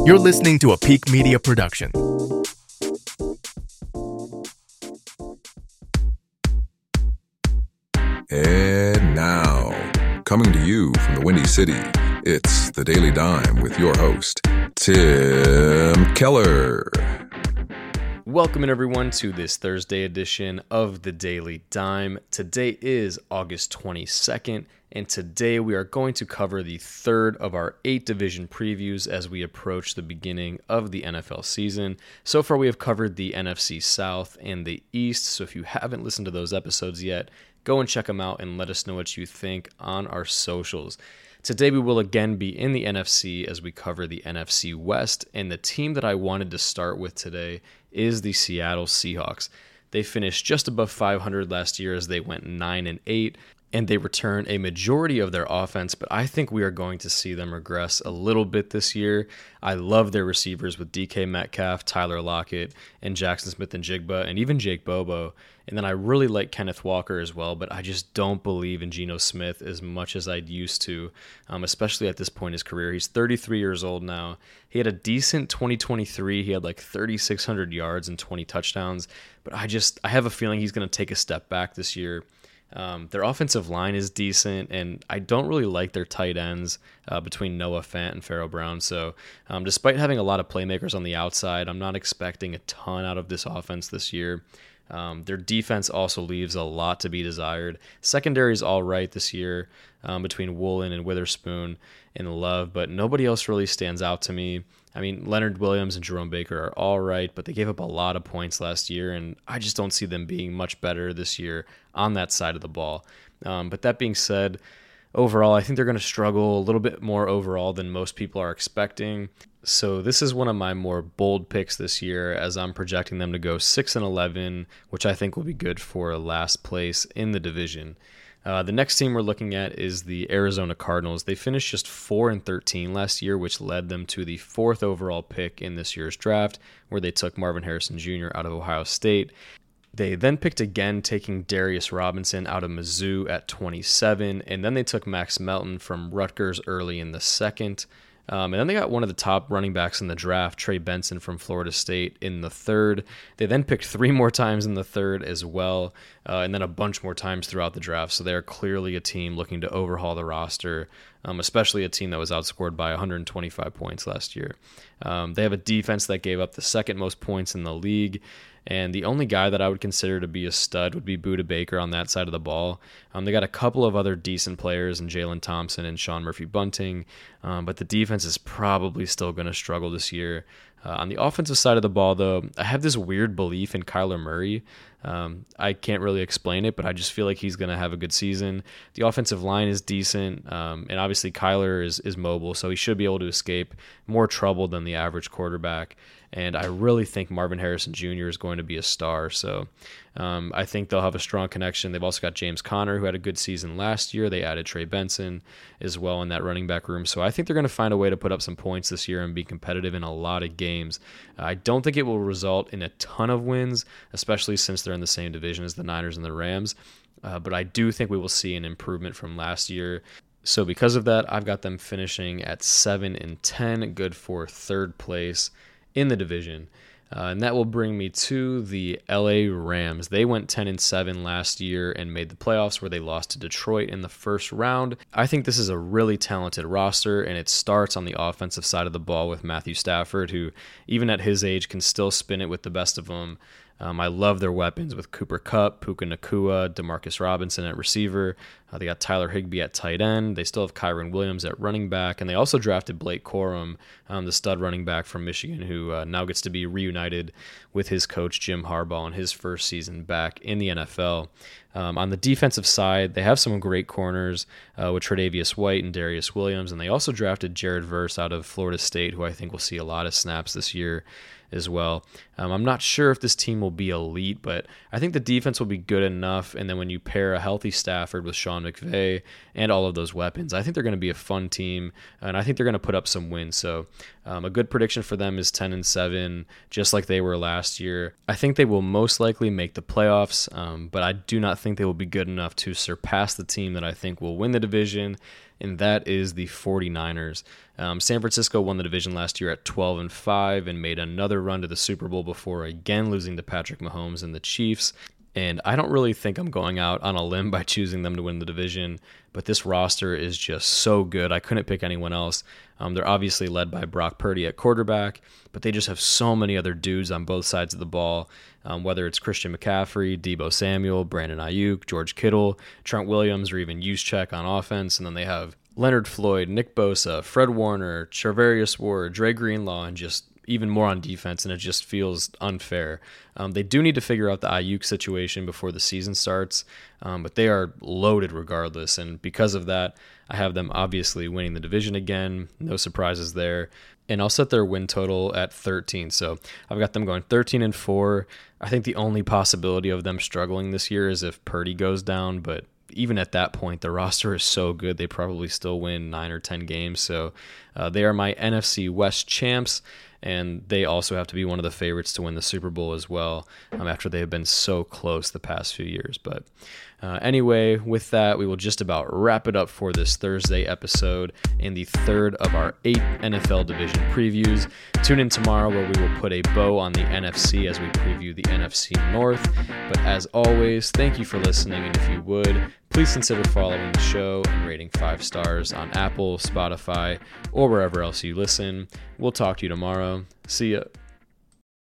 You're listening to a Peak Media production. And now, coming to you from the Windy City, it's The Daily Dime with your host, Tim Keller. Welcome in everyone to this Thursday edition of The Daily Dime. Today is August 22nd, and today we are going to cover the third of our 8 division previews as we approach the beginning of the NFL season. So far we have covered the NFC South and the East, so if you haven't listened to those episodes yet, go and check them out and let us know what you think on our socials. Today we will again be in the NFC as we cover the NFC West, and the team that I wanted to start with today is the Seattle Seahawks. They finished just above 500 last year as they went 9-8, and they return a majority of their offense, but I think we are going to see them regress a little bit this year. I love their receivers with DK Metcalf, Tyler Lockett, and Jackson Smith-Njigba, and even Jake Bobo. And then I really like Kenneth Walker as well, but I just don't believe in Geno Smith as much as I'd used to, especially at this point in his career. He's 33 years old now. He had a decent 2023. He had like 3,600 yards and 20 touchdowns, but I have a feeling he's going to take a step back this year. Their offensive line is decent, and I don't really like their tight ends between Noah Fant and Pharaoh Brown. So despite having a lot of playmakers on the outside, I'm not expecting a ton out of this offense this year. Their defense also leaves a lot to be desired. Secondary is all right this year between Woolen and Witherspoon and Love, but nobody else really stands out to me. I mean, Leonard Williams and Jerome Baker are all right, but they gave up a lot of points last year, and I just don't see them being much better this year on that side of the ball. But that being said, overall, I think they're going to struggle a little bit more overall than most people are expecting. So this is one of my more bold picks this year, as I'm projecting them to go 6-11, which I think will be good for last place in the division. The next team we're looking at is the Arizona Cardinals. They finished just 4-13 last year, which led them to the 4th overall pick in this year's draft, where they took Marvin Harrison Jr. out of Ohio State. They then picked again, taking Darius Robinson out of Mizzou at 27, and then they took Max Melton from Rutgers early in the 2nd. And then they got one of the top running backs in the draft, Trey Benson from Florida State, in the 3rd. They then picked 3 more times in the 3rd as well, and then a bunch more times throughout the draft. So they're clearly a team looking to overhaul the roster, especially a team that was outscored by 125 points last year. They have a defense that gave up the 2nd most points in the league, and the only guy that I would consider to be a stud would be Budda Baker on that side of the ball. They got a couple of other decent players in Jalen Thompson and Sean Murphy-Bunting, but the defense is probably still going to struggle this year. On the offensive side of the ball, though, I have this weird belief in Kyler Murray. I can't really explain it, but I just feel like he's going to have a good season. The offensive line is decent, and obviously Kyler is mobile, so he should be able to escape more trouble than the average quarterback. And I really think Marvin Harrison Jr. is going to be a star. So I think they'll have a strong connection. They've also got James Conner, who had a good season last year. They added Trey Benson as well in that running back room. So I think they're going to find a way to put up some points this year and be competitive in a lot of games. I don't think it will result in a ton of wins, especially since they're in the same division as the Niners and the Rams. But I do think we will see an improvement from last year. So because of that, I've got them finishing at 7-10, good for 3rd place in the division. And that will bring me to the LA Rams. They went 10-7 last year and made the playoffs, where they lost to Detroit in the 1st round. I think this is a really talented roster, and it starts on the offensive side of the ball with Matthew Stafford, who even at his age can still spin it with the best of them. I love their weapons with Cooper Kupp, Puka Nacua, Demarcus Robinson at receiver. They got Tyler Higbee at tight end. They still have Kyron Williams at running back. And they also drafted Blake Corum, the stud running back from Michigan, who now gets to be reunited with his coach, Jim Harbaugh, in his first season back in the NFL. On the defensive side, they have some great corners with Tre'Davious White and Darius Williams. And they also drafted Jared Verse out of Florida State, who I think will see a lot of snaps this year as well. I'm not sure if this team will be elite, but I think the defense will be good enough. And then when you pair a healthy Stafford with Sean McVay and all of those weapons, I think they're going to be a fun team, and I think they're going to put up some wins. So a good prediction for them is 10-7, just like they were last year. I think they will most likely make the playoffs, but I do not think they will be good enough to surpass the team that I think will win the division and that is the 49ers. San Francisco won the division last year at 12-5 and made another run to the Super Bowl before again losing to Patrick Mahomes and the Chiefs. And I don't really think I'm going out on a limb by choosing them to win the division, but this roster is just so good. I couldn't pick anyone else. They're obviously led by Brock Purdy at quarterback, but they just have so many other dudes on both sides of the ball, whether it's Christian McCaffrey, Deebo Samuel, Brandon Ayuk, George Kittle, Trent Williams, or even Juszczyk on offense. And then they have Leonard Floyd, Nick Bosa, Fred Warner, Charvarius Ward, Dre Greenlaw, and just even more on defense, and it just feels unfair. They do need to figure out the Ayuk situation before the season starts, but they are loaded regardless, and because of that, I have them obviously winning the division again. No surprises there. And I'll set their win total at 13. So I've got them going 13-4. I think the only possibility of them struggling this year is if Purdy goes down, but even at that point, the roster is so good, they probably still win 9 or 10 games. So they are my NFC West champs, and they also have to be one of the favorites to win the Super Bowl as well, after they have been so close the past few years. But anyway, with that, we will just about wrap it up for this Thursday episode and the third of our 8 NFL division previews. Tune in tomorrow where we will put a bow on the NFC as we preview the NFC North. But as always, thank you for listening, and if you would, please consider following the show and rating 5 stars on Apple, Spotify, or wherever else you listen. We'll talk to you tomorrow. See ya.